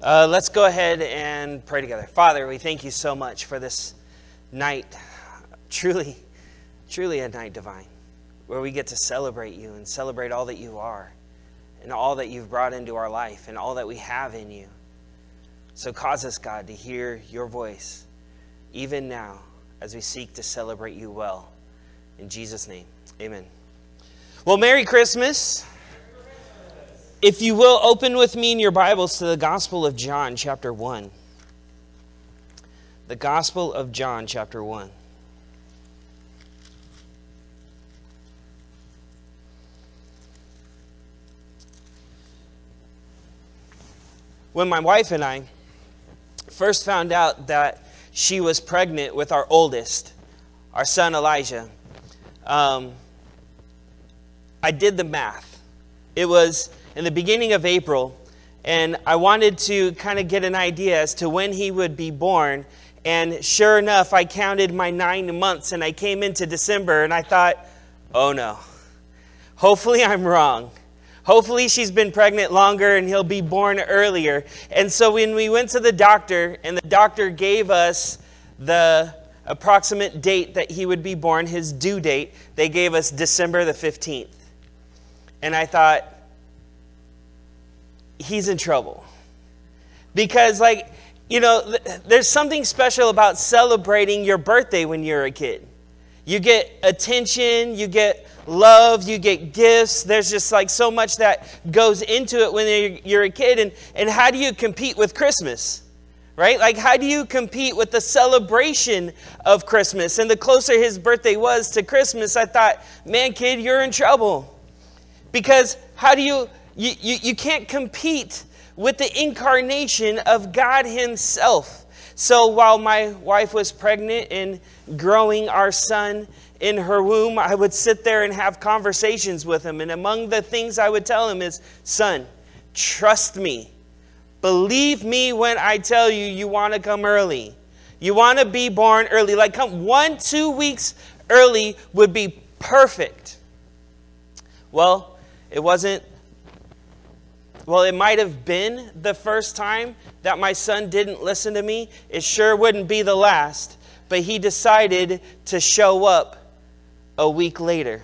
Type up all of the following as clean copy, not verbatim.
Let's go ahead and pray together. Father, we thank you so much for this night, truly a night divine, where we get to celebrate you and celebrate all that you are and all that you've brought into our life and all that we have in you. So cause us, God, to hear your voice even now as we seek to celebrate you well. In Jesus' name, amen. Well, Merry Christmas. If you will, open with me in your Bibles to the Gospel of John, chapter 1. The Gospel of John, chapter 1. When my wife and I first found out that she was pregnant with our oldest, our son Elijah, I did the math. It was in the beginning of April, and I wanted to kind of get an idea as to when he would be born. And sure enough, I counted my 9 months, and I came into December, and I thought, oh no, hopefully I'm wrong. Hopefully she's been pregnant longer and he'll be born earlier. And so when we went to the doctor, and the doctor gave us the approximate date that he would be born, his due date, they gave us December the 15th. And I thought, he's in trouble. Because, there's something special about celebrating your birthday when you're a kid. You get attention, you get love, you get gifts. There's just so much that goes into it when you're a kid. And how do you compete with Christmas? Right? How do you compete with the celebration of Christmas? And the closer his birthday was to Christmas, I thought, man, kid, you're in trouble. Because how do you can't compete with the incarnation of God himself. So while my wife was pregnant and growing our son in her womb, I would sit there and have conversations with him. And among the things I would tell him is, son, trust me. Believe me when I tell you, you want to come early. You want to be born early. Come 1-2 weeks early would be perfect. Well, it might have been the first time that my son didn't listen to me. It sure wouldn't be the last. But he decided to show up a week later.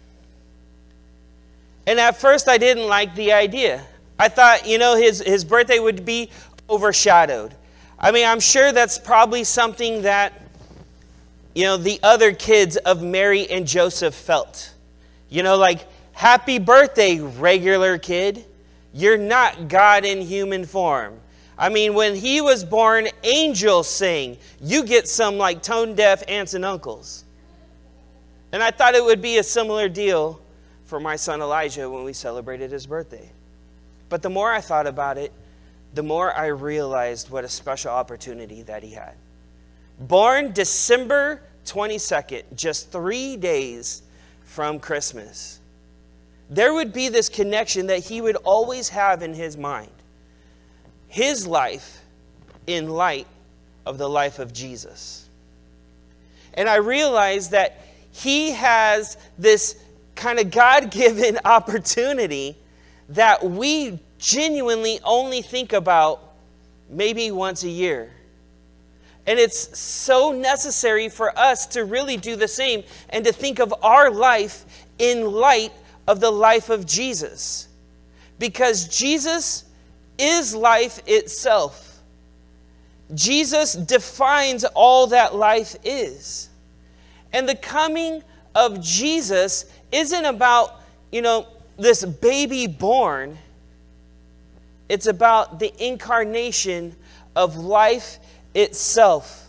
And at first I didn't like the idea. I thought, his birthday would be overshadowed. I'm sure that's probably something that, the other kids of Mary and Joseph felt. Happy birthday, regular kid. You're not God in human form. When he was born, angels sing. You get some tone-deaf aunts and uncles. And I thought it would be a similar deal for my son Elijah when we celebrated his birthday. But the more I thought about it, the more I realized what a special opportunity that he had. Born December 22nd, just 3 days from Christmas, there would be this connection that he would always have in his mind. His life in light of the life of Jesus. And I realized that he has this kind of God-given opportunity that we genuinely only think about maybe once a year. And it's so necessary for us to really do the same and to think of our life in light of the life of Jesus. Because Jesus is life itself. Jesus defines all that life is. And the coming of Jesus isn't about, this baby born. It's about the incarnation of life itself.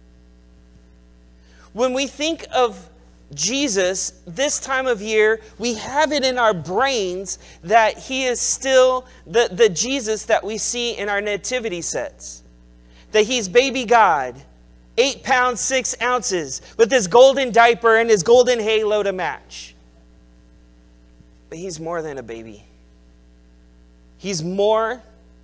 When we think of Jesus, this time of year, we have it in our brains that he is still the Jesus that we see in our nativity sets. That he's baby God, 8 pounds, 6 ounces, with his golden diaper and his golden halo to match. But he's more than a baby. He's more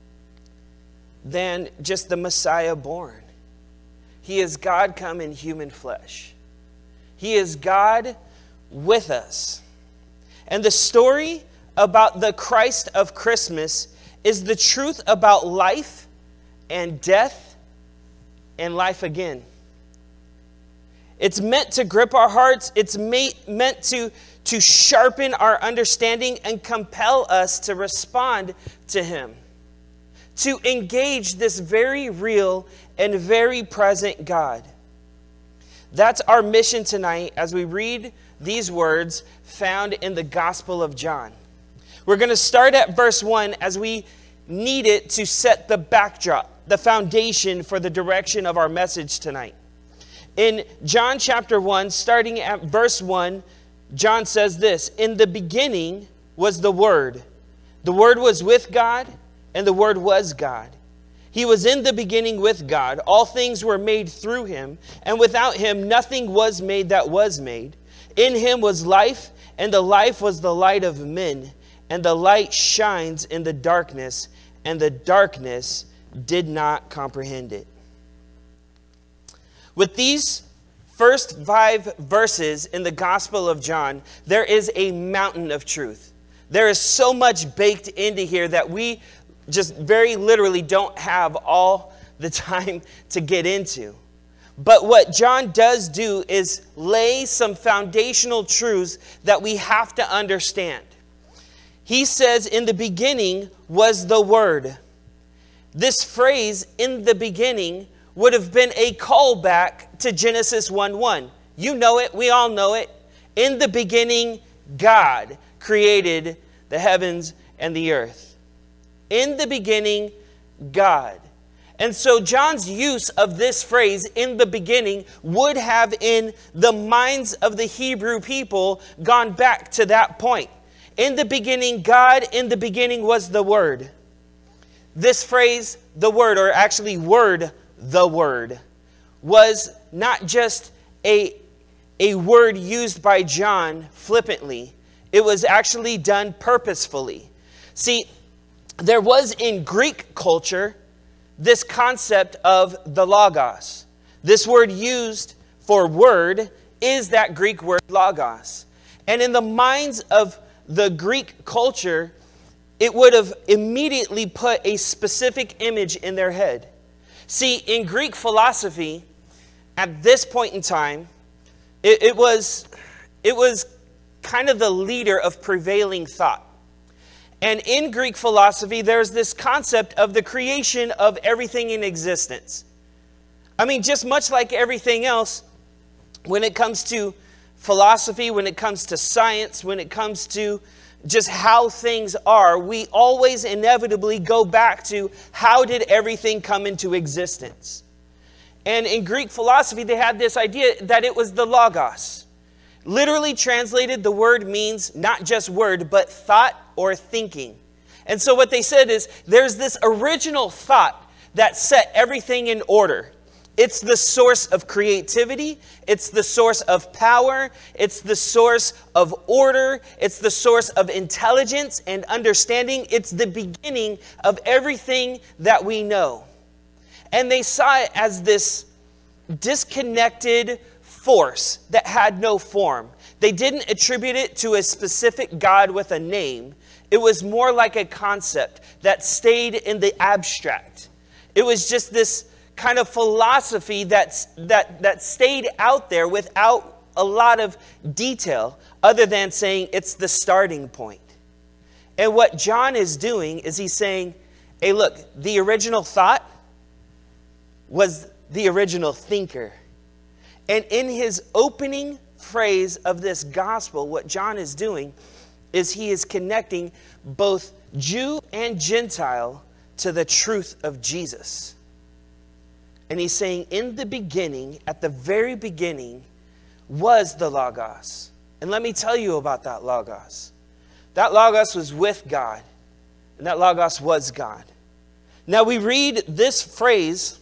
than just the Messiah born. He is God come in human flesh. He is God with us. And the story about the Christ of Christmas is the truth about life and death and life again. It's meant to grip our hearts. It's meant to sharpen our understanding and compel us to respond to him, to engage this very real and very present God. That's our mission tonight as we read these words found in the Gospel of John. We're going to start at verse 1 as we need it to set the backdrop, the foundation for the direction of our message tonight. In John chapter 1, starting at verse 1, John says this: "In the beginning was the Word. The Word was with God, and the Word was God. He was in the beginning with God. All things were made through him, and without him nothing was made that was made. In him was life, and the life was the light of men. And the light shines in the darkness, and the darkness did not comprehend it." With these first 5 verses in the Gospel of John, there is a mountain of truth. There is so much baked into here that we just very literally don't have all the time to get into. But what John does do is lay some foundational truths that we have to understand. He says, "In the beginning was the Word." This phrase, "in the beginning," would have been a callback to Genesis 1:1. You know it. We all know it. In the beginning, God created the heavens and the earth. In the beginning, God. And so John's use of this phrase, "in the beginning," would have in the minds of the Hebrew people gone back to that point. In the beginning, God, in the beginning was the Word. This phrase, the Word, or actually word, the Word, was not just a word used by John flippantly. It was actually done purposefully. See, there was in Greek culture this concept of the logos. This word used for word is that Greek word logos. And in the minds of the Greek culture, it would have immediately put a specific image in their head. See, in Greek philosophy, at this point in time, it was kind of the leader of prevailing thought. And in Greek philosophy, there's this concept of the creation of everything in existence. I mean, just much like everything else, when it comes to philosophy, when it comes to science, when it comes to just how things are, we always inevitably go back to how did everything come into existence. And in Greek philosophy, they had this idea that it was the logos. Literally translated, the word means not just word, but thought or thinking. And so what they said is there's this original thought that set everything in order. It's the source of creativity. It's the source of power. It's the source of order. It's the source of intelligence and understanding. It's the beginning of everything that we know. And they saw it as this disconnected force that had no form. They didn't attribute it to a specific God with a name. It was more like a concept that stayed in the abstract. It was just this kind of philosophy that stayed out there without a lot of detail other than saying it's the starting point. And what John is doing is he's saying, hey, look, the original thought was the original thinker. And in his opening phrase of this gospel, what John is doing is he is connecting both Jew and Gentile to the truth of Jesus. And he's saying, in the beginning, at the very beginning, was the Logos. And let me tell you about that Logos. That Logos was with God. And that Logos was God. Now we read this phrase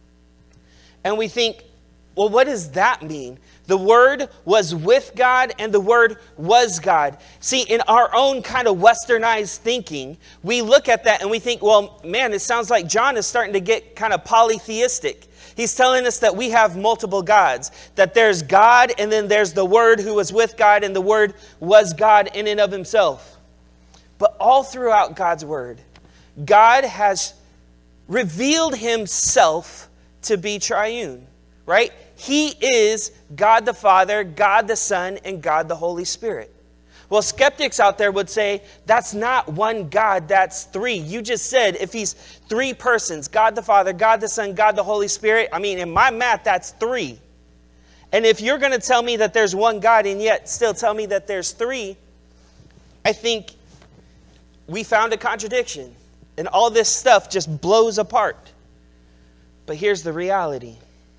and we think, well, what does that mean? The Word was with God and the Word was God. See, in our own kind of westernized thinking, we look at that and we think, well, man, it sounds like John is starting to get kind of polytheistic. He's telling us that we have multiple gods, that there's God and then there's the Word who was with God and the Word was God in and of himself. But all throughout God's Word, God has revealed himself to be triune, right? He is God the Father, God the Son, and God the Holy Spirit. Well, skeptics out there would say, that's not one God, that's three. You just said if he's three persons, God the Father, God the Son, God the Holy Spirit. I mean, in my math, that's three. And if you're going to tell me that there's one God and yet still tell me that there's three, I think we found a contradiction. And all this stuff just blows apart. But here's the reality.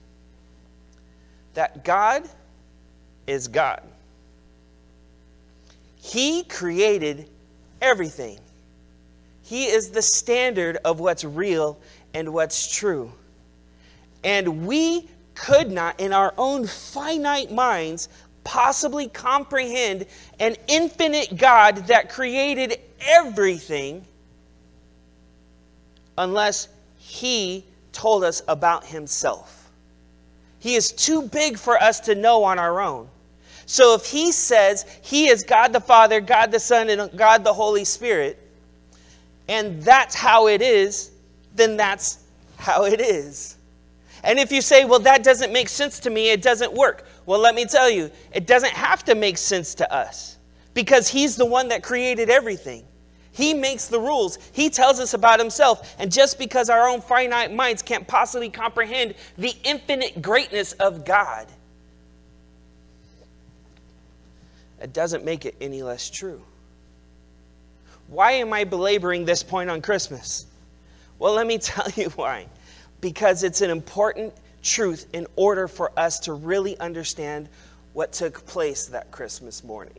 That God is God. He created everything. He is the standard of what's real and what's true. And we could not, in our own finite minds, possibly comprehend an infinite God that created everything unless he told us about himself. He is too big for us to know on our own. So if he says he is God the Father, God the Son, and God the Holy Spirit, and that's how it is, then that's how it is. And if you say, well, that doesn't make sense to me, it doesn't work. Well, let me tell you, it doesn't have to make sense to us because he's the one that created everything. He makes the rules. He tells us about himself. And just because our own finite minds can't possibly comprehend the infinite greatness of God, it doesn't make it any less true. Why am I belaboring this point on Christmas? Well, let me tell you why. Because it's an important truth in order for us to really understand what took place that Christmas morning.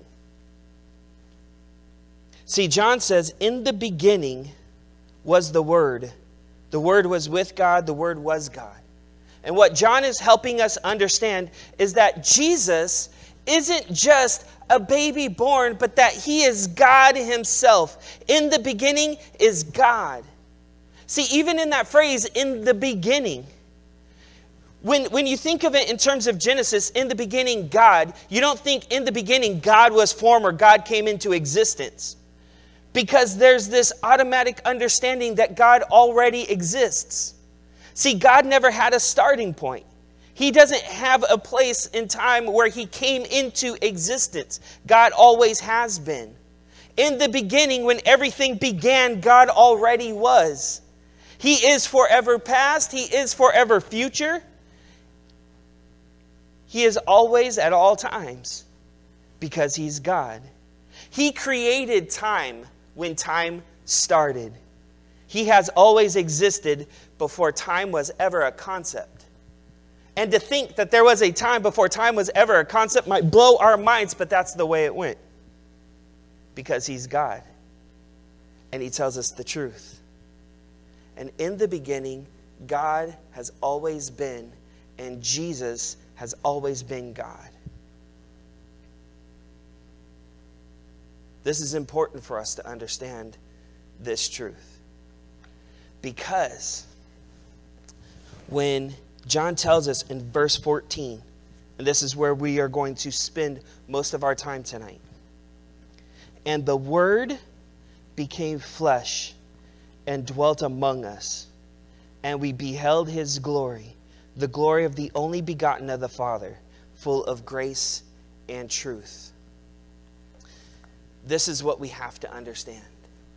See, John says, in the beginning was the Word. The Word was with God. The Word was God. And what John is helping us understand is that Jesus isn't just a baby born, but that he is God himself. In the beginning is God. See, even in that phrase, in the beginning, when you think of it in terms of Genesis, in the beginning, God, you don't think in the beginning God was formed or God came into existence. Because there's this automatic understanding that God already exists. See, God never had a starting point. He doesn't have a place in time where he came into existence. God always has been. In the beginning, when everything began, God already was. He is forever past. He is forever future. He is always at all times because he's God. He created time when time started. He has always existed before time was ever a concept. And to think that there was a time before time was ever a concept might blow our minds, but that's the way it went. Because he's God. And he tells us the truth. And in the beginning, God has always been, and Jesus has always been God. This is important for us to understand this truth. Because when John tells us in verse 14, and this is where we are going to spend most of our time tonight. And the Word became flesh and dwelt among us, and we beheld his glory, the glory of the only begotten of the Father, full of grace and truth. This is what we have to understand.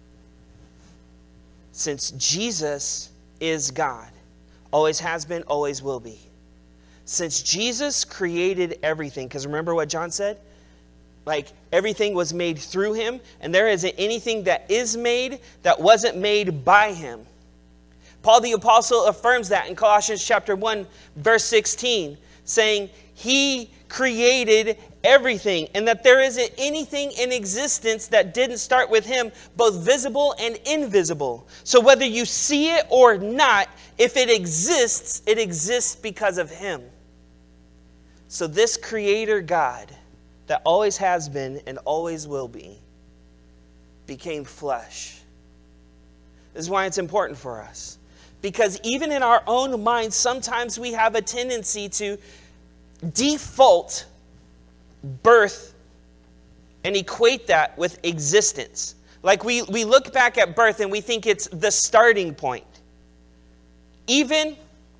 Since Jesus is God, always has been, always will be. Since Jesus created everything, because remember what John said? Like everything was made through him, and there isn't anything that is made that wasn't made by him. Paul the Apostle affirms that in Colossians chapter 1, verse 16, saying he created everything, and that there isn't anything in existence that didn't start with him, both visible and invisible. So whether you see it or not, if it exists because of him. So this creator God that always has been and always will be became flesh. This is why it's important for us. Because even in our own minds, sometimes we have a tendency to default birth and equate that with existence. Like we look back at birth and we think it's the starting point. Even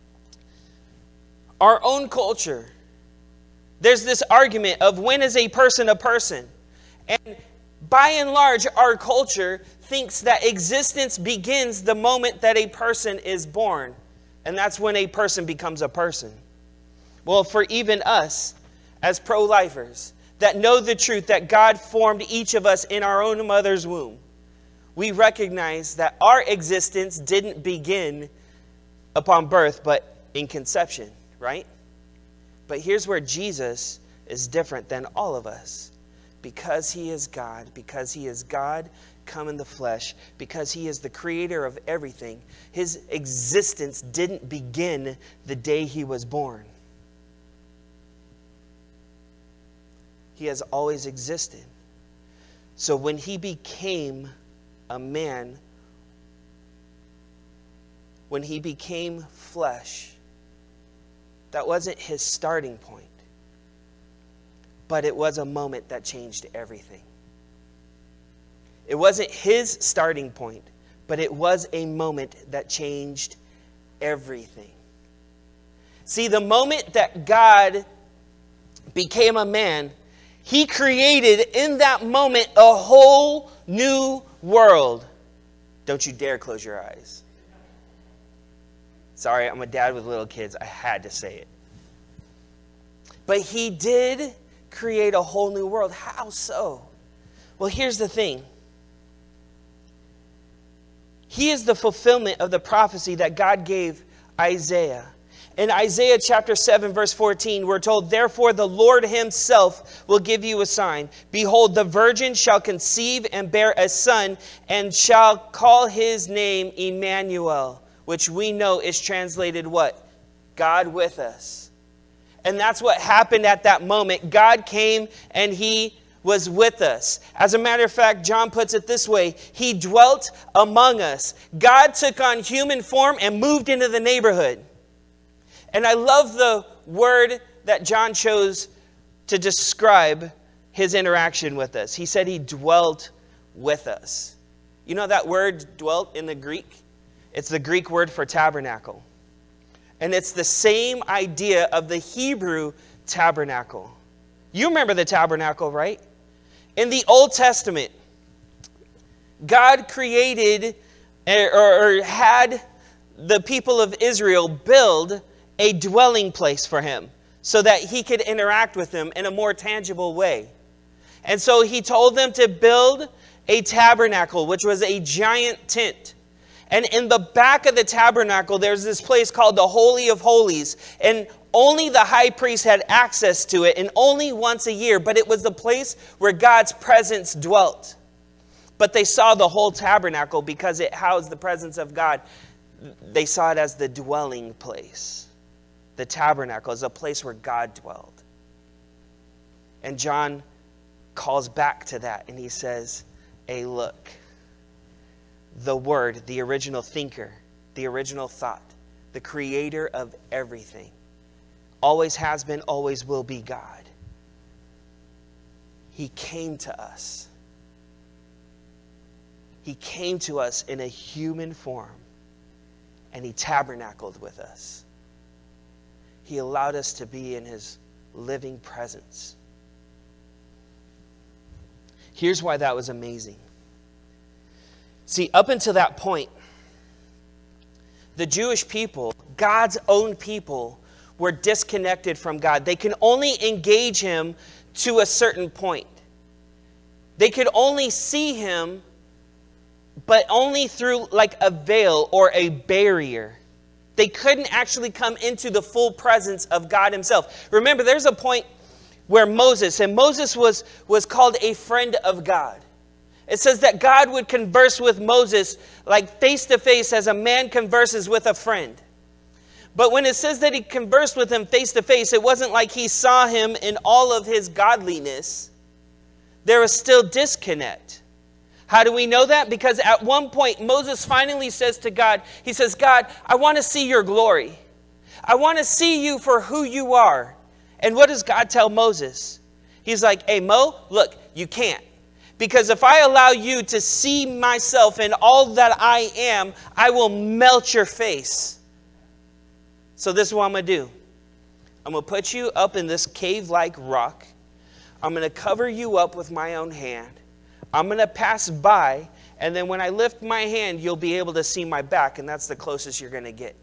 our own culture, there's this argument of when is a person a person? And by and large, our culture thinks that existence begins the moment that a person is born. And that's when a person becomes a person. Well, for even us, as pro-lifers, that know the truth that God formed each of us in our own mother's womb, we recognize that our existence didn't begin upon birth, but in conception, right? But here's where Jesus is different than all of us. Because he is God come in the flesh, because he is the creator of everything, his existence didn't begin the day he was born. He has always existed. So when he became a man, when he became flesh, that wasn't his starting point. But it was a moment that changed everything. It wasn't his starting point, but it was a moment that changed everything. See, the moment that God became a man, he created in that moment a whole new world. Don't you dare close your eyes. Sorry, I'm a dad with little kids. I had to say it. But he did create a whole new world. How so? Well, here's the thing. He is the fulfillment of the prophecy that God gave Isaiah. In Isaiah chapter 7, verse 14, we're told, "Therefore the Lord himself will give you a sign. Behold, the virgin shall conceive and bear a son, and shall call his name Emmanuel," which we know is translated what? God with us. And that's what happened at that moment. God came and he was with us. As a matter of fact, John puts it this way: he dwelt among us. God took on human form and moved into the neighborhood. And I love the word that John chose to describe his interaction with us. He said he dwelt with us. You know that word dwelt in the Greek? It's the Greek word for tabernacle. And it's the same idea of the Hebrew tabernacle. You remember the tabernacle, right? In the Old Testament, God created or had the people of Israel build a dwelling place for him so that he could interact with them in a more tangible way. And so he told them to build a tabernacle, which was a giant tent. And in the back of the tabernacle, there's this place called the Holy of Holies. And only the high priest had access to it, and only once a year. But it was the place where God's presence dwelt. But they saw the whole tabernacle, because it housed the presence of God, they saw it as the dwelling place. The tabernacle is a place where God dwelled. And John calls back to that, and he says, hey, look. The Word, the original thinker, the original thought, the creator of everything, always has been, always will be God. He came to us. He came to us in a human form, and he tabernacled with us. He allowed us to be in his living presence. Here's why that was amazing. See, up until that point, the Jewish people, God's own people, were disconnected from God. They can only engage him to a certain point. They could only see him, but only through like a veil or a barrier. They couldn't actually come into the full presence of God himself. Remember, there's a point where Moses was called a friend of God. It says that God would converse with Moses like face to face as a man converses with a friend. But when it says that he conversed with him face to face, it wasn't like he saw him in all of his godliness. There was still disconnect. How do we know that? Because at one point, Moses finally says to God, he says, God, I want to see your glory. I want to see you for who you are. And what does God tell Moses? He's like, hey, Mo, look, you can't. Because if I allow you to see myself in all that I am, I will melt your face. So this is what I'm going to do. I'm going to put you up in this cave-like rock. I'm going to cover you up with my own hand. I'm going to pass by, and then when I lift my hand, you'll be able to see my back, and that's the closest you're going to get.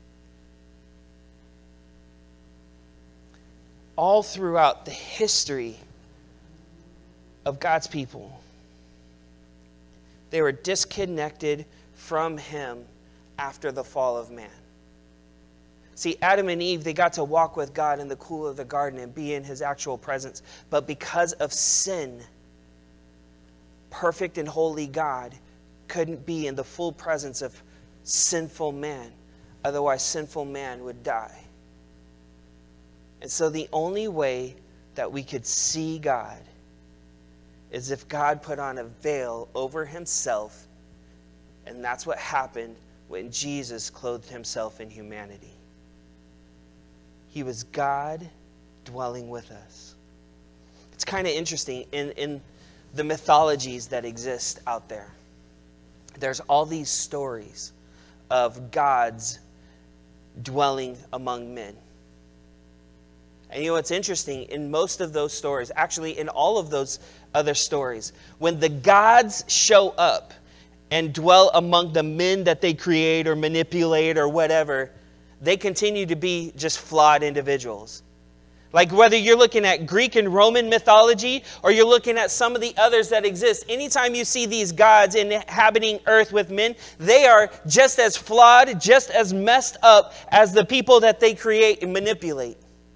All throughout the history of God's people, they were disconnected from him after the fall of man. See, Adam and Eve, they got to walk with God in the cool of the garden and be in his actual presence. But because of sin, perfect and holy God couldn't be in the full presence of sinful man. Otherwise, sinful man would die. And so the only way that we could see God is if God put on a veil over himself. And that's what happened when Jesus clothed himself in humanity. He was God dwelling with us. It's kind of interesting. In the mythologies that exist out there, there's all these stories of gods dwelling among men. And you know what's interesting? In most of those stories, actually in all of those other stories, when the gods show up and dwell among the men that they create or manipulate or whatever, they continue to be just flawed individuals. Like whether you're looking at Greek and Roman mythology or you're looking at some of the others that exist, anytime you see these gods inhabiting earth with men, they are just as flawed, just as messed up as the people that they create and manipulate.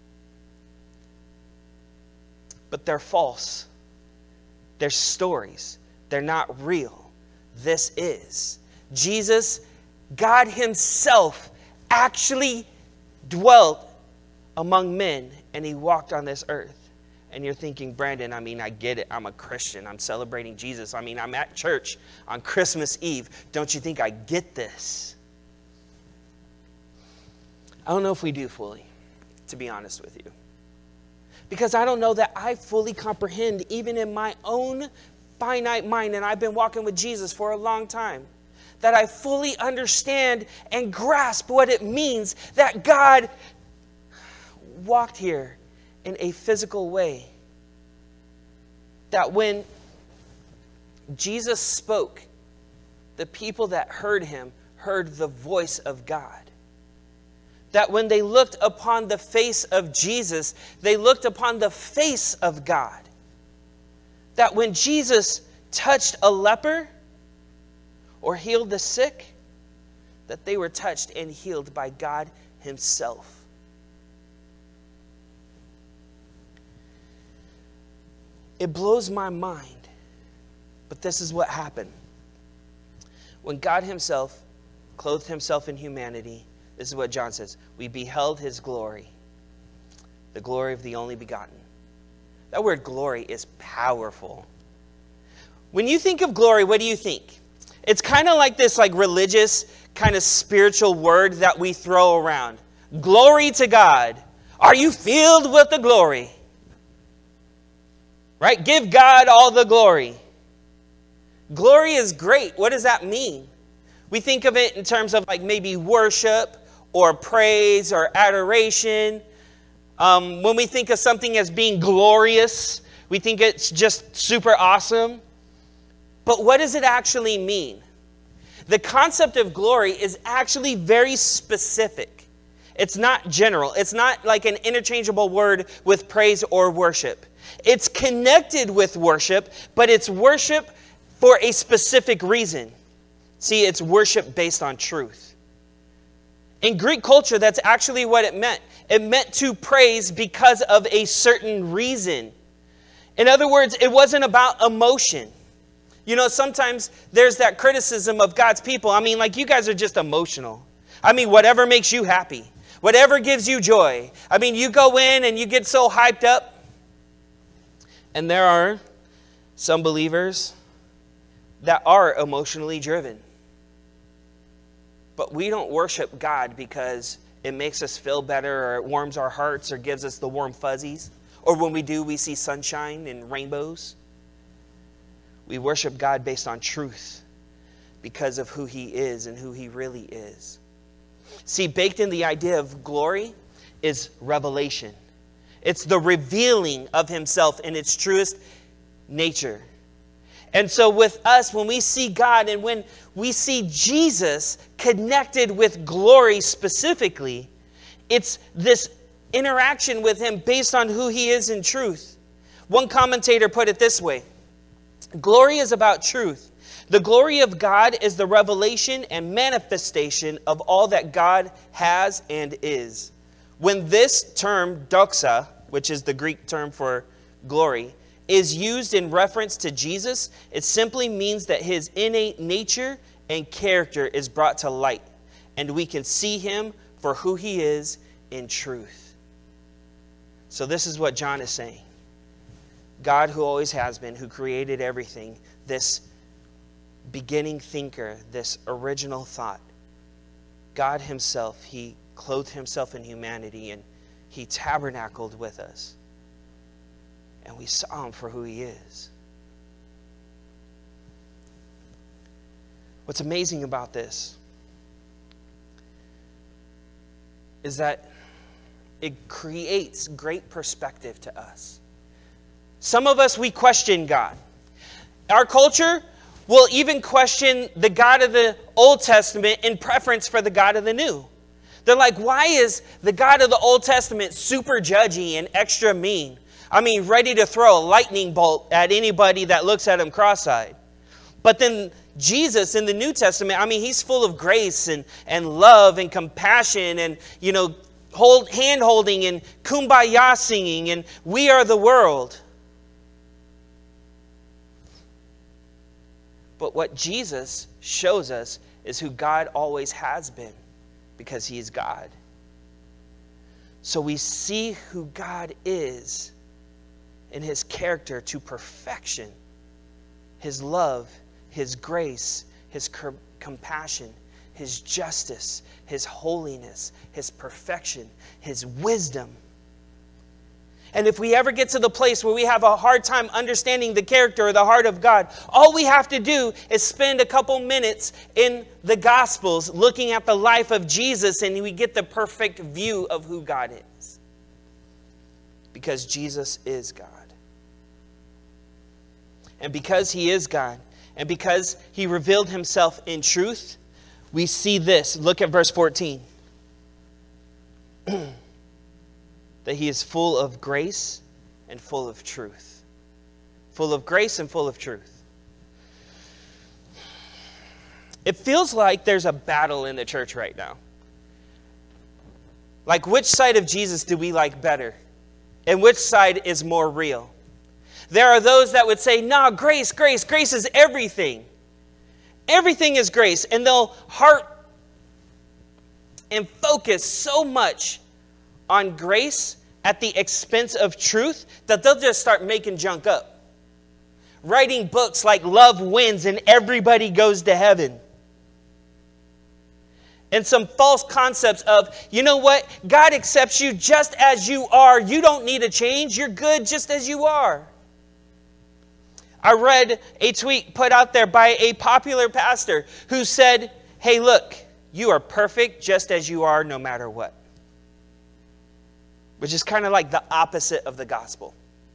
But they're false. They're stories. They're not real. This is. Jesus, God himself, actually dwelt among men, and he walked on this earth. And you're thinking, Brandon, I mean, I get it. I'm a Christian. I'm celebrating Jesus. I mean, I'm at church on Christmas Eve. Don't you think I get this? I don't know if we do fully, to be honest with you. Because I don't know that I fully comprehend, even in my own finite mind, and I've been walking with Jesus for a long time, that I fully understand and grasp what it means that God walked here in a physical way. That when Jesus spoke, the people that heard him heard the voice of God. That when they looked upon the face of Jesus, they looked upon the face of God. That when Jesus touched a leper or healed the sick, that they were touched and healed by God himself. It blows my mind, but this is what happened. When God himself clothed himself in humanity, this is what John says, we beheld his glory, the glory of the only begotten. That word glory is powerful. When you think of glory, what do you think? It's kind of like this religious kind of spiritual word that we throw around. Glory to God. Are you filled with the glory? Right? Give God all the glory. Glory is great. What does that mean? We think of it in terms of maybe worship or praise or adoration. When we think of something as being glorious, we think it's just super awesome. But what does it actually mean? The concept of glory is actually very specific. It's not general. It's not like an interchangeable word with praise or worship. It's connected with worship, but it's worship for a specific reason. See, it's worship based on truth. In Greek culture, that's actually what it meant. It meant to praise because of a certain reason. In other words, it wasn't about emotion. You know, sometimes there's that criticism of God's people. I mean, you guys are just emotional. I mean, whatever makes you happy. Whatever gives you joy. I mean, you go in and you get so hyped up. And there are some believers that are emotionally driven. But we don't worship God because it makes us feel better or it warms our hearts or gives us the warm fuzzies. Or when we do, we see sunshine and rainbows. We worship God based on truth because of who he is and who he really is. See, baked in the idea of glory is revelation. It's the revealing of himself in its truest nature. And so with us, when we see God and when we see Jesus connected with glory specifically, it's this interaction with him based on who he is in truth. One commentator put it this way: glory is about truth. The glory of God is the revelation and manifestation of all that God has and is. When this term, doxa, which is the Greek term for glory, is used in reference to Jesus, it simply means that his innate nature and character is brought to light, and we can see him for who he is in truth. So this is what John is saying. God, who always has been, who created everything, this beginning thinker, this original thought, God himself, he clothed himself in humanity and he tabernacled with us. And we saw him for who he is. What's amazing about this is that it creates great perspective to us. Some of us, we question God. Our culture will even question the God of the Old Testament in preference for the God of the New. They're like, why is the God of the Old Testament super judgy and extra mean? I mean, ready to throw a lightning bolt at anybody that looks at him cross-eyed. But then Jesus in the New Testament, I mean, he's full of grace and love and compassion and, hand-holding and kumbaya singing and we are the world. But what Jesus shows us is who God always has been, because he is God. So we see who God is in his character to perfection. His love, his grace, his compassion, his justice, his holiness, his perfection, his wisdom. And if we ever get to the place where we have a hard time understanding the character or the heart of God, all we have to do is spend a couple minutes in the Gospels looking at the life of Jesus, and we get the perfect view of who God is. Because Jesus is God. And because he is God, and because he revealed himself in truth, we see this. Look at verse 14. That he is full of grace and full of truth. Full of grace and full of truth. It feels like there's a battle in the church right now. Like, which side of Jesus do we like better? And which side is more real? There are those that would say, nah, grace is everything. Everything is grace. And they'll heart and focus so much on grace at the expense of truth that they'll just start making junk up. Writing books like Love Wins and Everybody Goes to Heaven. And some false concepts of, you know what? God accepts you just as you are. You don't need a change. You're good just as you are. I read a tweet put out there by a popular pastor who said, hey, look, you are perfect just as you are no matter what. Which is kind of like the opposite of the gospel.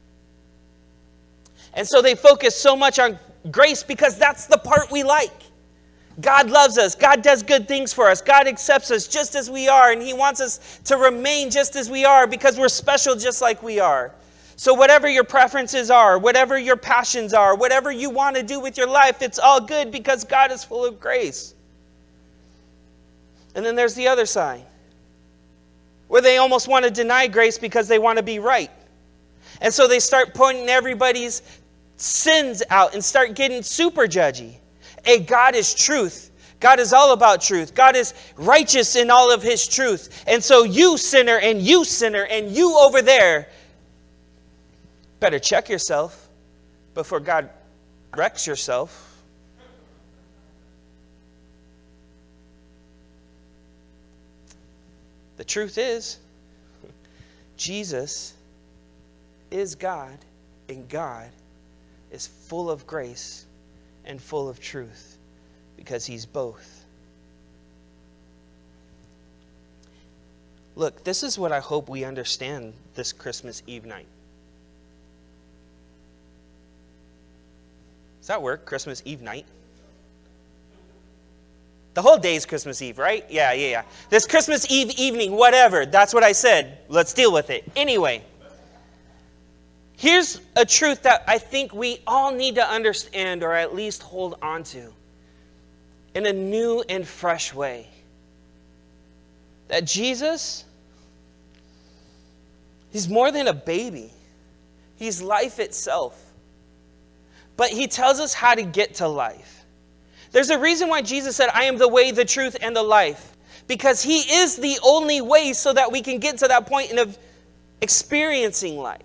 And so they focus so much on grace because that's the part we like. God loves us. God does good things for us. God accepts us just as we are. And he wants us to remain just as we are because we're special just like we are. So whatever your preferences are, whatever your passions are, whatever you want to do with your life, it's all good because God is full of grace. And then there's the other side, where they almost want to deny grace because they want to be right. And so they start pointing everybody's sins out and start getting super judgy. Hey, God is truth. God is all about truth. God is righteous in all of his truth. And so you sinner and you over there, better check yourself before God wrecks yourself. The truth is, Jesus is God, and God is full of grace and full of truth because he's both. Look, this is what I hope we understand this Christmas Eve night. Does that work? Christmas Eve night? The whole day is Christmas Eve, right? Yeah. This Christmas Eve evening, whatever. That's what I said. Let's deal with it. Anyway, here's a truth that I think we all need to understand, or at least hold on to, in a new and fresh way. That Jesus, he's more than a baby. He's life itself. But he tells us how to get to life. There's a reason why Jesus said, I am the way, the truth, and the life. Because he is the only way so that we can get to that point of experiencing life.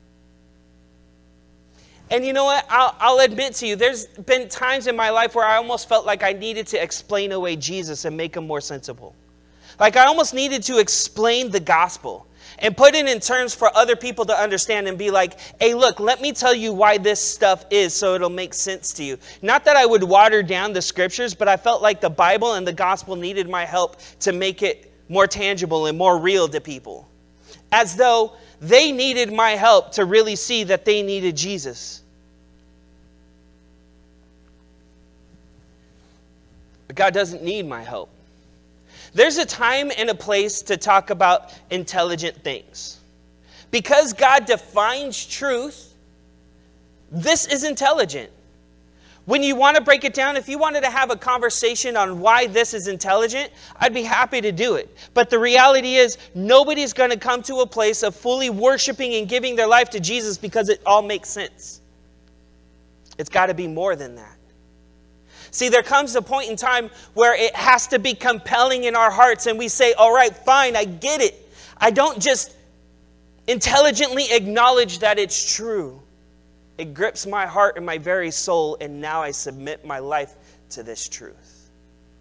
And you know what? I'll admit to you, there's been times in my life where I almost felt like I needed to explain away Jesus and make him more sensible. Like I almost needed to explain the gospel and put it in terms for other people to understand and be like, hey, look, let me tell you why this stuff is so it'll make sense to you. Not that I would water down the scriptures, but I felt like the Bible and the gospel needed my help to make it more tangible and more real to people. As though they needed my help to really see that they needed Jesus. But God doesn't need my help. There's a time and a place to talk about intelligent things. Because God defines truth, this is intelligent. When you want to break it down, if you wanted to have a conversation on why this is intelligent, I'd be happy to do it. But the reality is, nobody's going to come to a place of fully worshiping and giving their life to Jesus because it all makes sense. It's got to be more than that. See, there comes a point in time where it has to be compelling in our hearts and we say, all right, fine, I get it. I don't just intelligently acknowledge that it's true. It grips my heart and my very soul, and now I submit my life to this truth.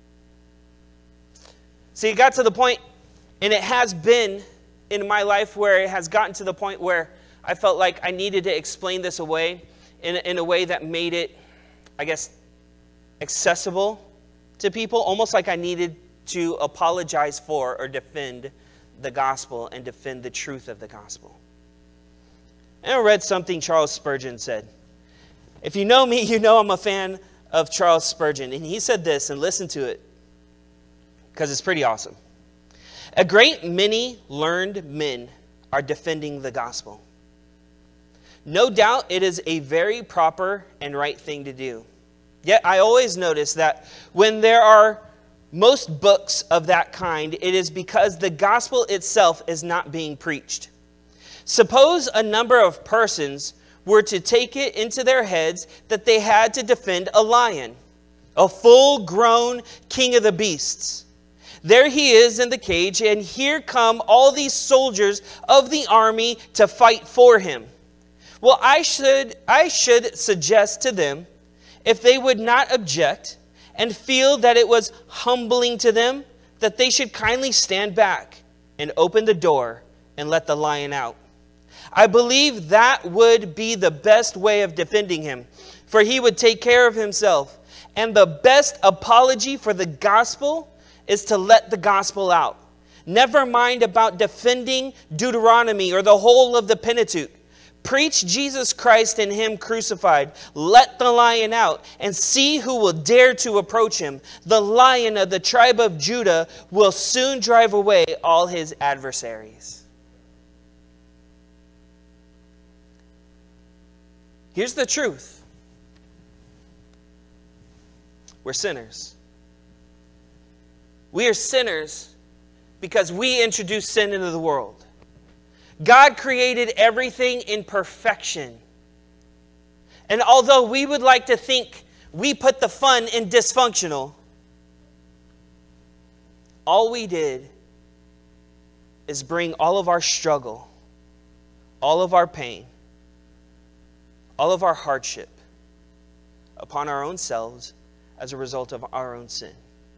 See, it got to the point, and it has been in my life where it has gotten to the point where I felt like I needed to explain this away in a way that made it, I guess, accessible to people, almost like I needed to apologize for or defend the gospel and defend the truth of the gospel. And I read something Charles Spurgeon said. If you know me, you know I'm a fan of Charles Spurgeon. And he said this, and listen to it, because it's pretty awesome. A great many learned men are defending the gospel. No doubt it is a very proper and right thing to do. Yet I always notice that when there are most books of that kind, it is because the gospel itself is not being preached. Suppose a number of persons were to take it into their heads that they had to defend a lion, a full-grown king of the beasts. There he is in the cage, and here come all these soldiers of the army to fight for him. Well, I should suggest to them, if they would not object and feel that it was humbling to them, that they should kindly stand back and open the door and let the lion out. I believe that would be the best way of defending him, for he would take care of himself. And the best apology for the gospel is to let the gospel out. Never mind about defending Deuteronomy or the whole of the Pentateuch. Preach Jesus Christ and him crucified. Let the lion out and see who will dare to approach him. The Lion of the tribe of Judah will soon drive away all his adversaries. Here's the truth. We're sinners. We are sinners because we introduced sin into the world. God created everything in perfection. And although we would like to think we put the fun in dysfunctional, all we did is bring all of our struggle, all of our pain, all of our hardship upon our own selves as a result of our own sin.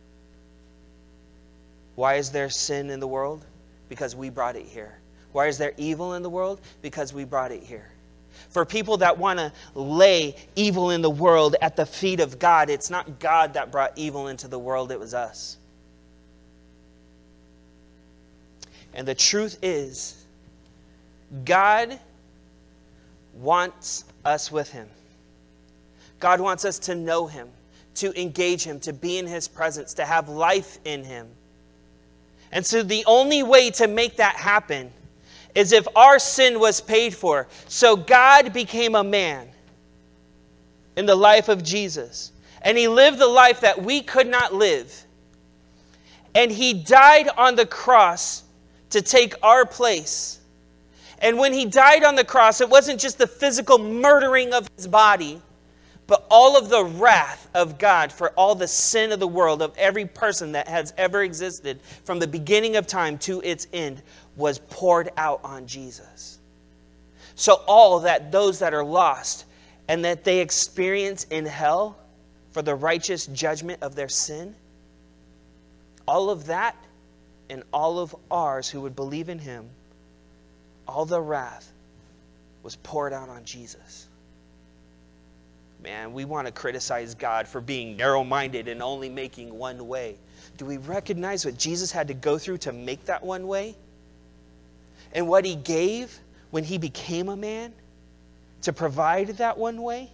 Why is there sin in the world? Because we brought it here. Why is there evil in the world? Because we brought it here. For people that want to lay evil in the world at the feet of God, it's not God that brought evil into the world, it was us. And the truth is, God wants us with him. God wants us to know him, to engage him, to be in his presence, to have life in him. And so the only way to make that happen is if our sin was paid for. So God became a man in the life of Jesus. And he lived the life that we could not live. And he died on the cross to take our place. And when he died on the cross, it wasn't just the physical murdering of his body, but all of the wrath of God for all the sin of the world, of every person that has ever existed from the beginning of time to its end, was poured out on Jesus. So all that those that are lost and that they experience in hell for the righteous judgment of their sin, all of that and all of ours who would believe in him, all the wrath was poured out on Jesus. Man, we want to criticize God for being narrow-minded and only making one way. Do we recognize what Jesus had to go through to make that one way? And what he gave when he became a man to provide that one way?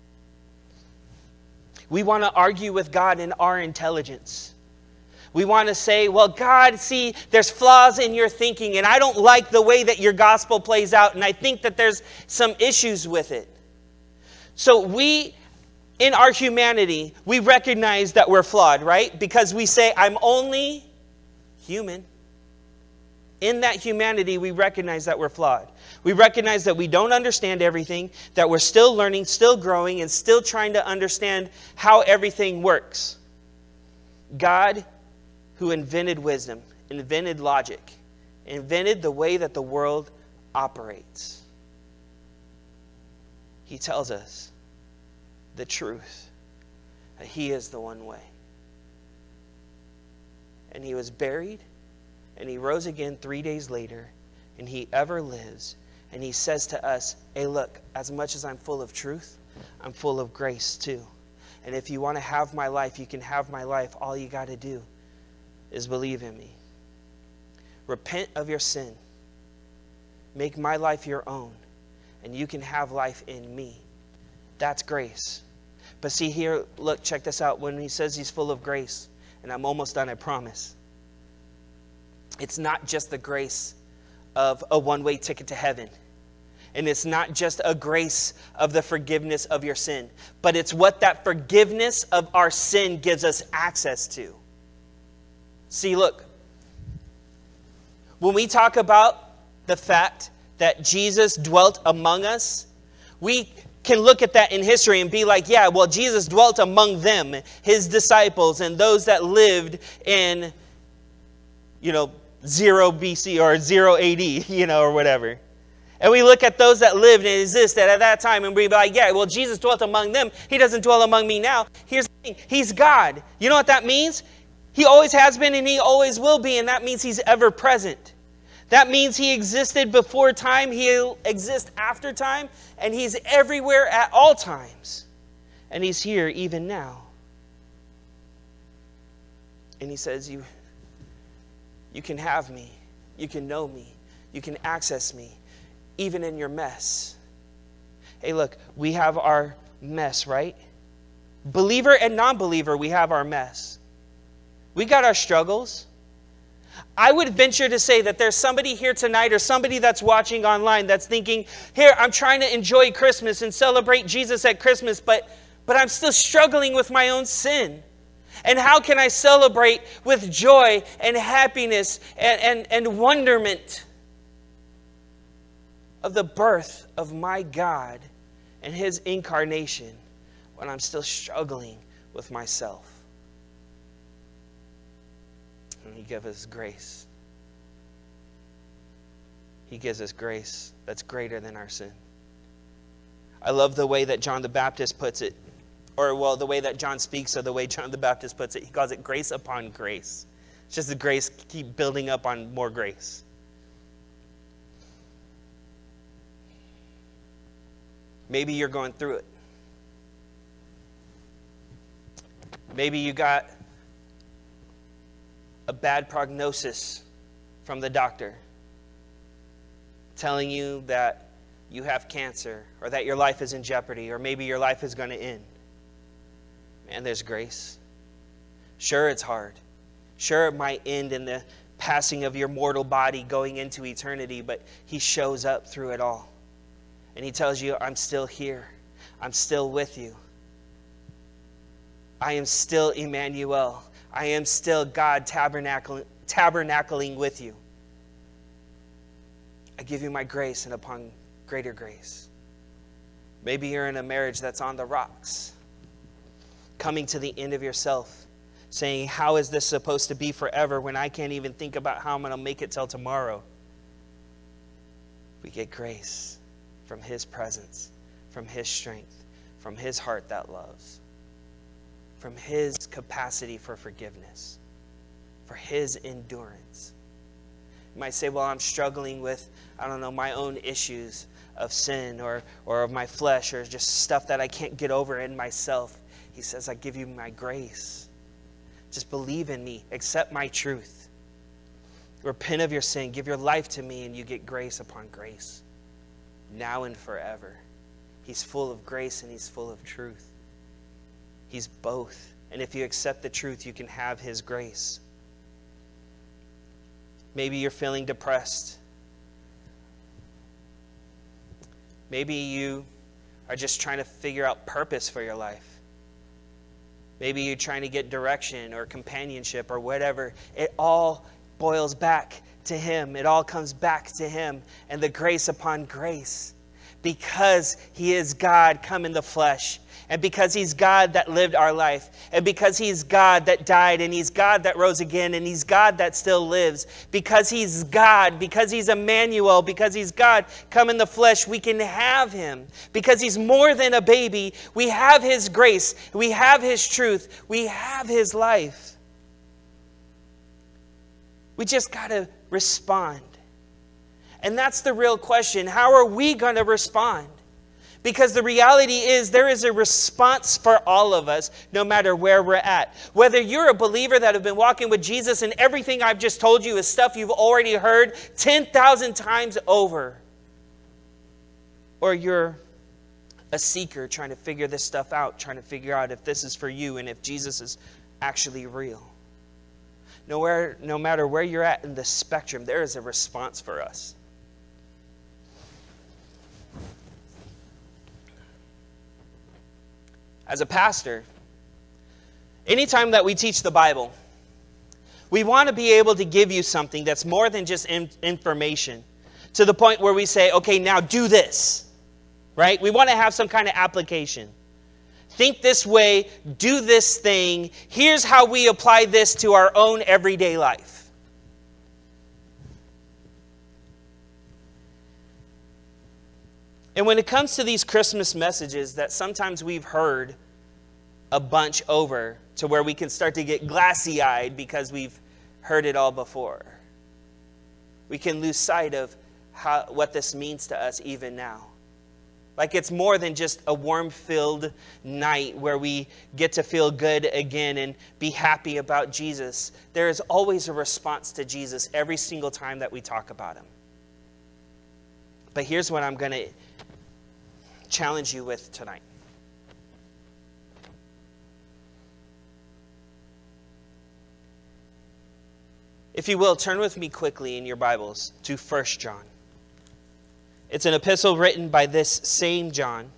We want to argue with God in our intelligence. We want to say, well, God, see, there's flaws in your thinking, and I don't like the way that your gospel plays out, and I think that there's some issues with it. So we, in our humanity, we recognize that we're flawed, right? Because we say, I'm only human. In that humanity, we recognize that we're flawed. We recognize that we don't understand everything, that we're still learning, still growing, and still trying to understand how everything works. God, who invented wisdom, invented logic, invented the way that the world operates, he tells us the truth, that he is the one way. And he was buried, and he rose again 3 days later, and he ever lives. And he says to us, hey, look, as much as I'm full of truth, I'm full of grace too. And if you want to have my life, you can have my life. All you got to do is believe in me. Repent of your sin. Make my life your own, and you can have life in me. That's grace. But see here, look, check this out. When he says he's full of grace, and I'm almost done, I promise. It's not just the grace of a one-way ticket to heaven. And it's not just a grace of the forgiveness of your sin. But it's what that forgiveness of our sin gives us access to. See, look. When we talk about the fact that Jesus dwelt among us, we can look at that in history and be like, yeah, well, Jesus dwelt among them, his disciples, and those that lived in, 0 BC or 0 AD, or whatever. And we look at those that lived and existed at that time and we be like, yeah, well, Jesus dwelt among them. He doesn't dwell among me now. Here's the thing. He's God. You know what that means? He always has been and he always will be, and that means he's ever present. That means he existed before time, he'll exist after time, and he's everywhere at all times. And he's here even now. And he says, you can have me, you can know me, you can access me, even in your mess. Hey, look, we have our mess, right? Believer and non-believer, we have our mess. We got our struggles. I would venture to say that there's somebody here tonight or somebody that's watching online that's thinking, here, I'm trying to enjoy Christmas and celebrate Jesus at Christmas, but I'm still struggling with my own sin. And how can I celebrate with joy and happiness and wonderment of the birth of my God and his incarnation when I'm still struggling with myself? And he gives us grace. He gives us grace that's greater than our sin. I love the way that John the Baptist puts it. Or, well, the way that John speaks, or the way John the Baptist puts it. He calls it grace upon grace. It's just the grace keep building up on more grace. Maybe you're going through it. Maybe you got a bad prognosis from the doctor telling you that you have cancer or that your life is in jeopardy or maybe your life is going to end. Man, there's grace. Sure, it's hard. Sure, it might end in the passing of your mortal body going into eternity, but he shows up through it all. And he tells you, I'm still here. I'm still with you. I am still Emmanuel. I am still God tabernacling with you. I give you my grace and upon greater grace. Maybe you're in a marriage that's on the rocks, coming to the end of yourself, saying, how is this supposed to be forever when I can't even think about how I'm going to make it till tomorrow? We get grace from his presence, from his strength, from his heart that loves, from his capacity for forgiveness, for his endurance. You might say, well, I'm struggling with, I don't know, my own issues of sin or of my flesh or just stuff that I can't get over in myself. He says, I give you my grace. Just believe in me. Accept my truth. Repent of your sin. Give your life to me and you get grace upon grace. Now and forever. He's full of grace and he's full of truth. He's both. And if you accept the truth, you can have his grace. Maybe you're feeling depressed. Maybe you are just trying to figure out purpose for your life. Maybe you're trying to get direction or companionship or whatever. It all boils back to him. It all comes back to him and the grace upon grace. Because he is God come in the flesh. And because he's God that lived our life. And because he's God that died. And he's God that rose again. And he's God that still lives. Because he's God. Because he's Emmanuel. Because he's God come in the flesh. We can have him. Because he's more than a baby. We have his grace. We have his truth. We have his life. We just got to respond. And that's the real question. How are we going to respond? Because the reality is there is a response for all of us, no matter where we're at. Whether you're a believer that have been walking with Jesus and everything I've just told you is stuff you've already heard 10,000 times over. Or you're a seeker trying to figure this stuff out, trying to figure out if this is for you and if Jesus is actually real. No matter where you're at in the spectrum, there is a response for us. As a pastor, anytime that we teach the Bible, we want to be able to give you something that's more than just information, to the point where we say, okay, now do this, right? We want to have some kind of application. Think this way, do this thing. Here's how we apply this to our own everyday life. And when it comes to these Christmas messages that sometimes we've heard a bunch over to where we can start to get glassy-eyed because we've heard it all before, we can lose sight of what this means to us even now. Like it's more than just a warm-filled night where we get to feel good again and be happy about Jesus. There is always a response to Jesus every single time that we talk about him. But here's what I'm going to challenge you with tonight. If you will, turn with me quickly in your Bibles to 1 John. It's an epistle written by this same John.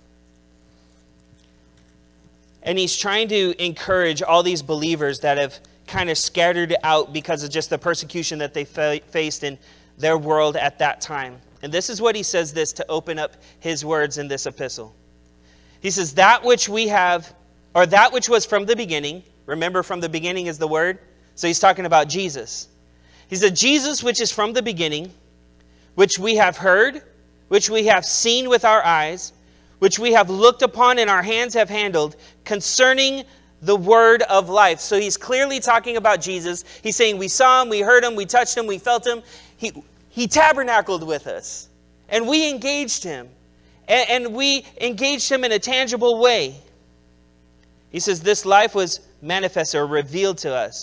And he's trying to encourage all these believers that have kind of scattered out because of just the persecution that they faced in their world at that time. And this is what he says this to open up his words in this epistle. He says, that which we have, or that which was from the beginning. Remember, from the beginning is the word. So he's talking about Jesus. He said, Jesus, which is from the beginning, which we have heard, which we have seen with our eyes, which we have looked upon and our hands have handled, concerning the word of life. So he's clearly talking about Jesus. He's saying we saw him, we heard him, we touched him, we felt him. He tabernacled with us, and we engaged him, and we engaged him in a tangible way. He says this life was manifest or revealed to us,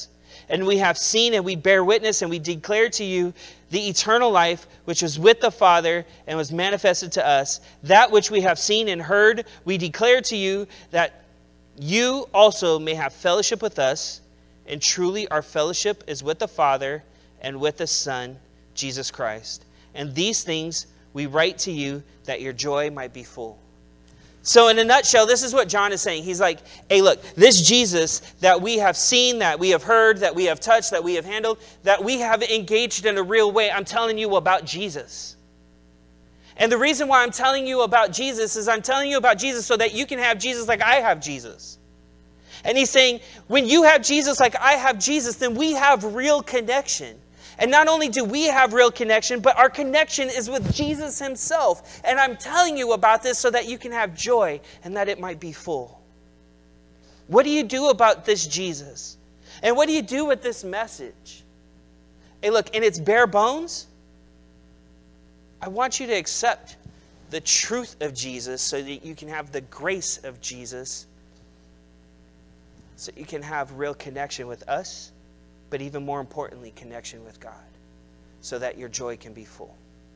And we have seen and we bear witness and we declare to you the eternal life which was with the Father and was manifested to us. That which we have seen and heard, we declare to you, that you also may have fellowship with us. And truly our fellowship is with the Father and with the Son, Jesus Christ. And these things we write to you, that your joy might be full. So in a nutshell, this is what John is saying. He's like, hey, look, this Jesus that we have seen, that we have heard, that we have touched, that we have handled, that we have engaged in a real way, I'm telling you about Jesus. And the reason why I'm telling you about Jesus is I'm telling you about Jesus so that you can have Jesus like I have Jesus. And he's saying, when you have Jesus like I have Jesus, then we have real connection. And not only do we have real connection, but our connection is with Jesus himself. And I'm telling you about this so that you can have joy and that it might be full. What do you do about this Jesus? And what do you do with this message? Hey, look, in its bare bones, I want you to accept the truth of Jesus so that you can have the grace of Jesus, so you can have real connection with us, but even more importantly, connection with God, so that your joy can be full.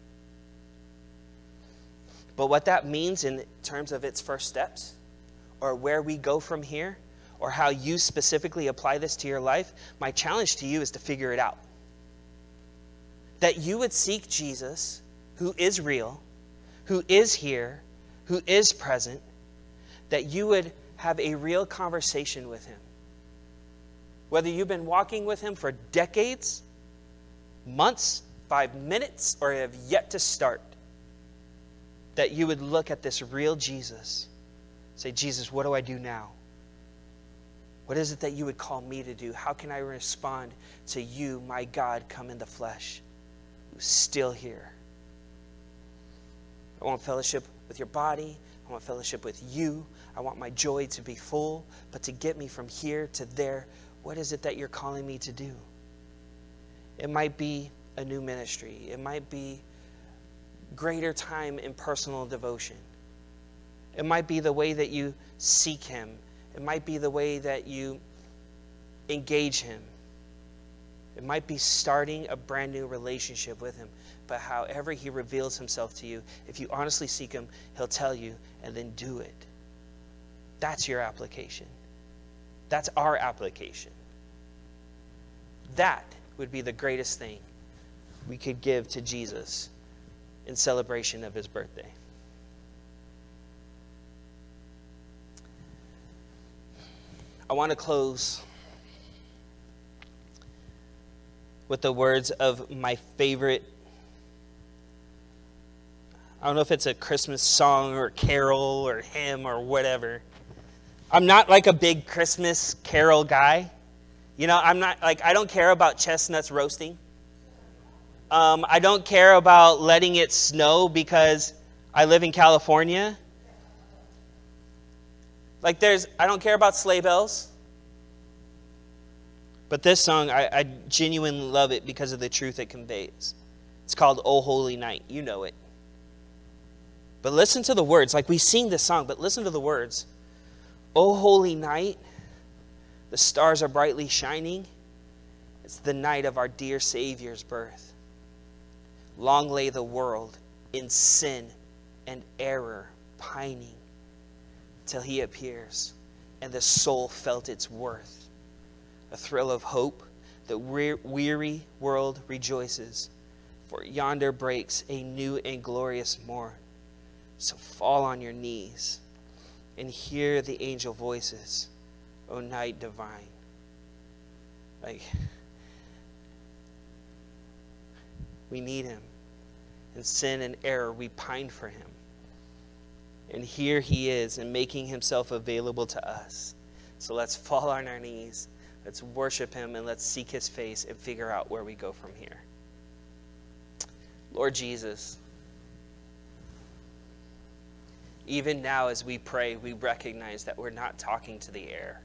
But what that means in terms of its first steps, or where we go from here, or how you specifically apply this to your life, my challenge to you is to figure it out. That you would seek Jesus, who is real, who is here, who is present, that you would have a real conversation with him. Whether you've been walking with him for decades, months, 5 minutes, or have yet to start, that you would look at this real Jesus. Say, Jesus, what do I do now? What is it that you would call me to do? How can I respond to you, my God, come in the flesh, who's still here? I want fellowship with your body. I want fellowship with you. I want my joy to be full. But to get me from here to there, what is it that you're calling me to do? It might be a new ministry. It might be greater time in personal devotion. It might be the way that you seek him. It might be the way that you engage him. It might be starting a brand new relationship with him. But however he reveals himself to you, if you honestly seek him, he'll tell you, and then do it. That's your application. That's our application. That would be the greatest thing we could give to Jesus in celebration of his birthday. I want to close with the words of my favorite, I don't know if it's a Christmas song or carol or hymn or whatever. I'm not like a big Christmas carol guy. You know, I'm not like, I don't care about chestnuts roasting. I don't care about letting it snow because I live in California. Like I don't care about sleigh bells. But this song, I genuinely love it because of the truth it conveys. It's called "O Holy Night." You know it. But listen to the words. Like we sing this song, but listen to the words. O holy night, the stars are brightly shining. It's the night of our dear Savior's birth. Long lay the world in sin and error pining, till he appears and the soul felt its worth. A thrill of hope, the weary world rejoices, for yonder breaks a new and glorious morn. So fall on your knees and hear the angel voices, O night divine. Like, we need him. In sin and error, we pine for him. And here he is, and making himself available to us. So let's fall on our knees. Let's worship him, and let's seek his face and figure out where we go from here. Lord Jesus, even now as we pray, we recognize that we're not talking to the air.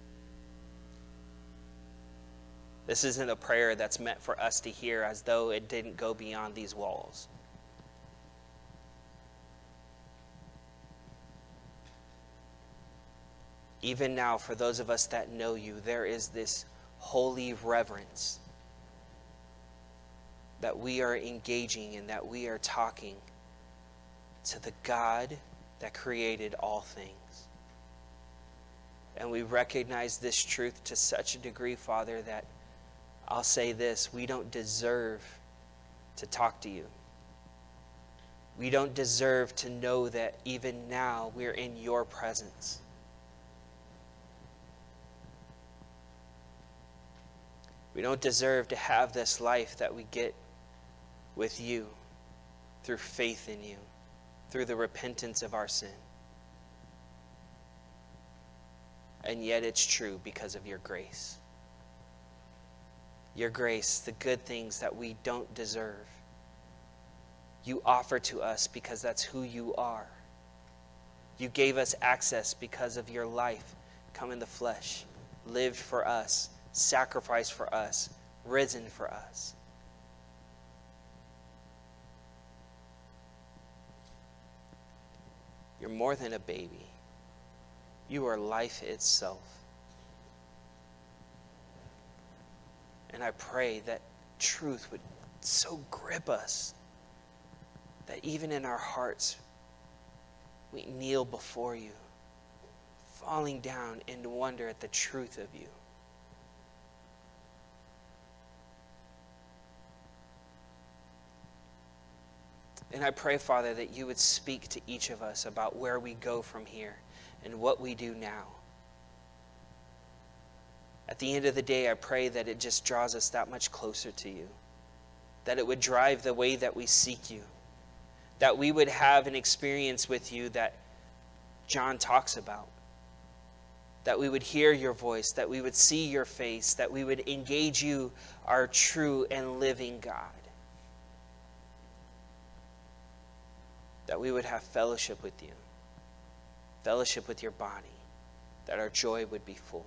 This isn't a prayer that's meant for us to hear as though it didn't go beyond these walls. Even now, for those of us that know you, there is this holy reverence that we are engaging and that we are talking to the God that created all things. And we recognize this truth to such a degree, Father, that I'll say this: we don't deserve to talk to you. We don't deserve to know that even now we're in your presence. We don't deserve to have this life that we get with you through faith in you, through the repentance of our sin. And yet it's true because of your grace. Your grace, the good things that we don't deserve, you offer to us because that's who you are. You gave us access because of your life, come in the flesh, lived for us, sacrificed for us, risen for us. You're more than a baby. You are life itself. And I pray that truth would so grip us that even in our hearts, we kneel before you, falling down in wonder at the truth of you. And I pray, Father, that you would speak to each of us about where we go from here and what we do now. At the end of the day, I pray that it just draws us that much closer to you, that it would drive the way that we seek you, that we would have an experience with you that John talks about, that we would hear your voice, that we would see your face, that we would engage you, our true and living God, that we would have fellowship with you, fellowship with your body, that our joy would be full.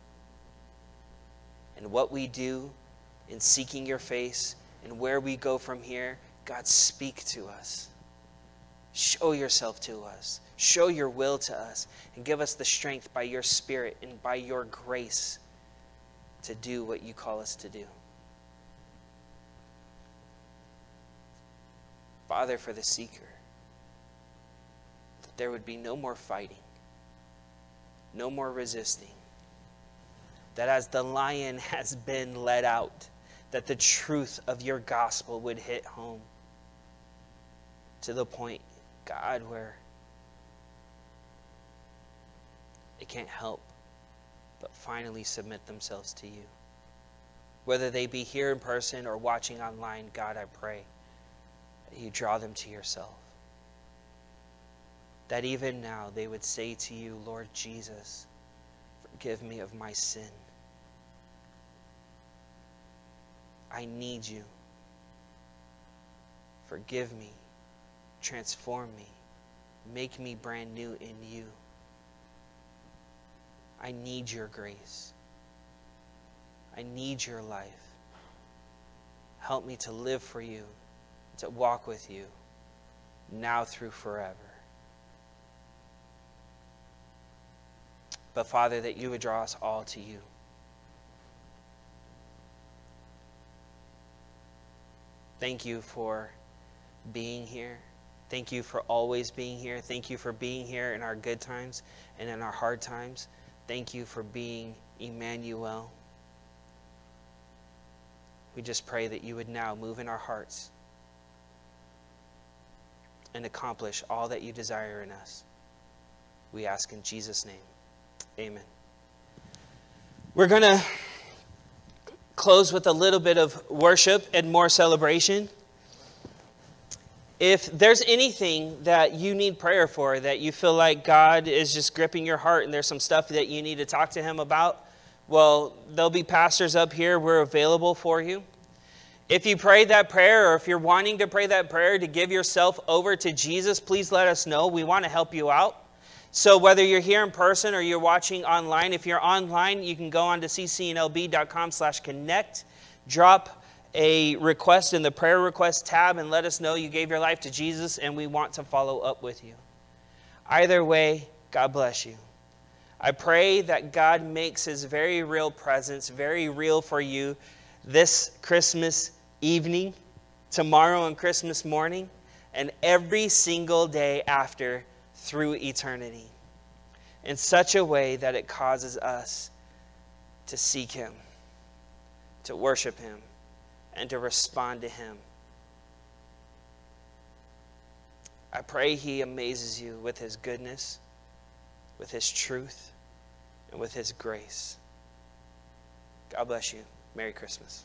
And what we do in seeking your face and where we go from here, God, speak to us. Show yourself to us. Show your will to us. And give us the strength by your Spirit and by your grace to do what you call us to do. Father, for the seeker, that there would be no more fighting, no more resisting. That as the lion has been let out, that the truth of your gospel would hit home to the point, God, where they can't help but finally submit themselves to you. Whether they be here in person or watching online, God, I pray that you draw them to yourself. That even now they would say to you, Lord Jesus, forgive me of my sin. I need you. Forgive me. Transform me. Make me brand new in you. I need your grace. I need your life. Help me to live for you, to walk with you, now through forever. But Father, that you would draw us all to you. Thank you for being here. Thank you for always being here. Thank you for being here in our good times and in our hard times. Thank you for being Emmanuel. We just pray that you would now move in our hearts and accomplish all that you desire in us. We ask in Jesus' name. Amen. We're going to close with a little bit of worship and more celebration. If there's anything that you need prayer for, that you feel like God is just gripping your heart and there's some stuff that you need to talk to him about, well, there'll be pastors up here. We're available for you. If you prayed that prayer, or if you're wanting to pray that prayer to give yourself over to Jesus, please let us know. We want to help you out. So whether you're here in person or you're watching online, if you're online, you can go on to ccnlb.com/connect, drop a request in the prayer request tab and let us know you gave your life to Jesus and we want to follow up with you. Either way, God bless you. I pray that God makes his very real presence very real for you this Christmas evening, tomorrow on Christmas morning, and every single day after through eternity, in such a way that it causes us to seek him, to worship him, and to respond to him. I pray he amazes you with his goodness, with his truth, and with his grace. God bless you. Merry Christmas.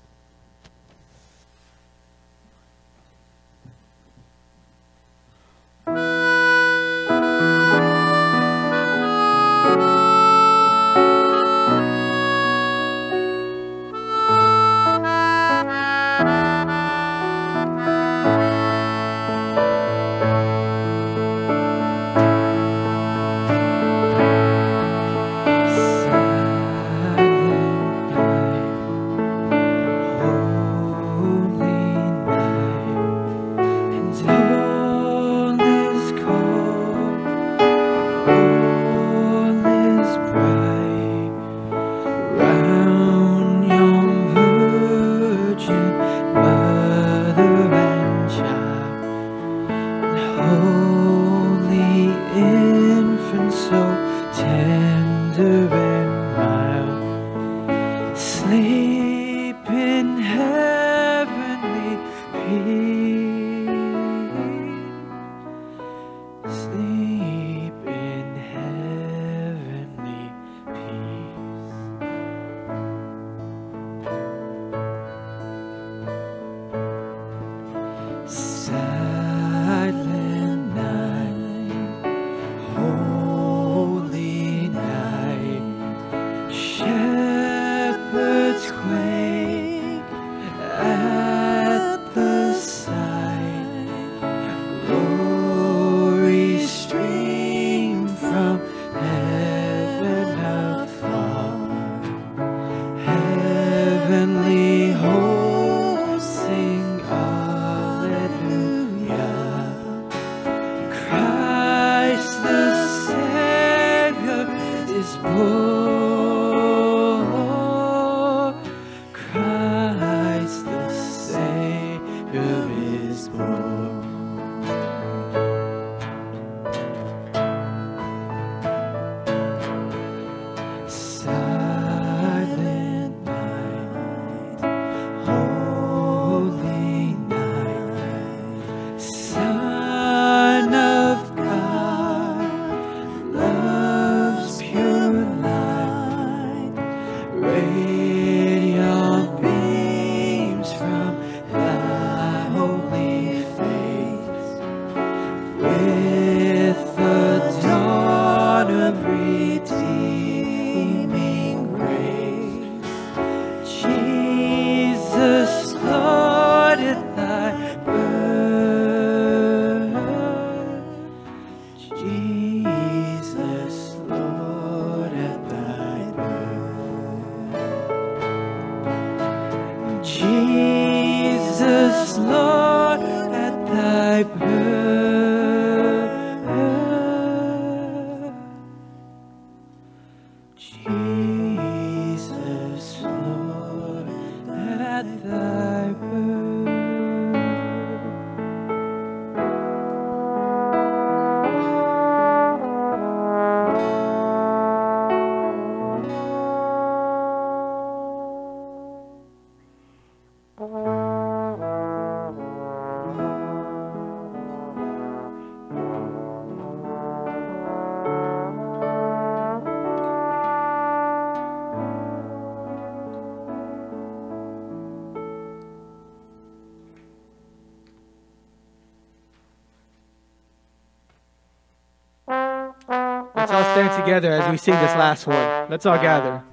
Let's all stand together as we sing this last one. Let's all gather.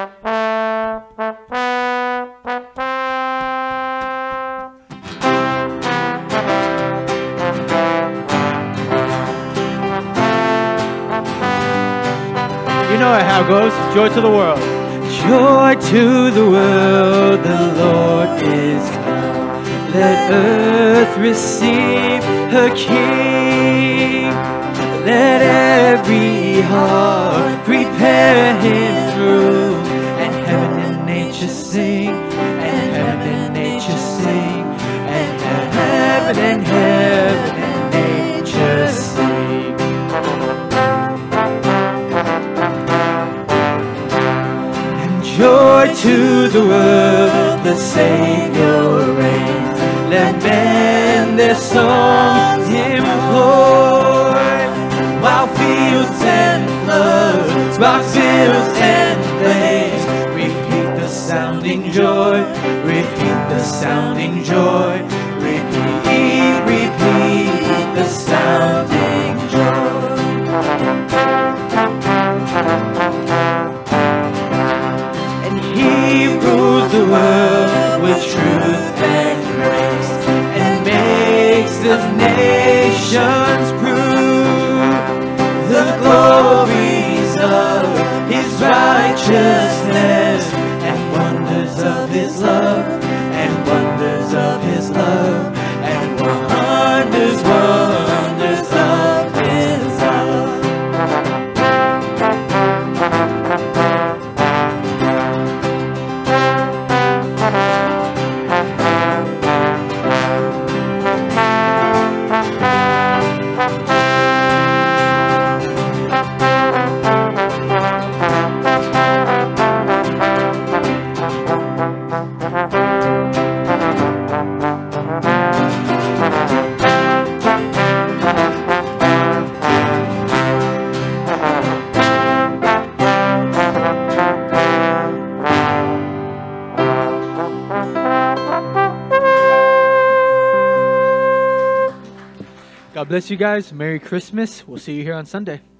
You know how it goes. Joy to the world. Joy to the world, the Lord is come. Let earth receive her King. Let every heart prepare Him room. And heaven and nature sing, and heaven and nature sing, and heaven and nature sing. And joy to the world, the Savior reigns. Let men their songs employ, while fields and floods, rocks, hills and plains, repeat the sounding joy, repeat the sounding joy, repeat, repeat the sounding joy. And He rules the world with truth and grace, and makes the nations prove the glories of His righteousness, and wonders of His love, and wonders of His love, and wonders, wonders of His love. God bless you guys. Merry Christmas. We'll see you here on Sunday.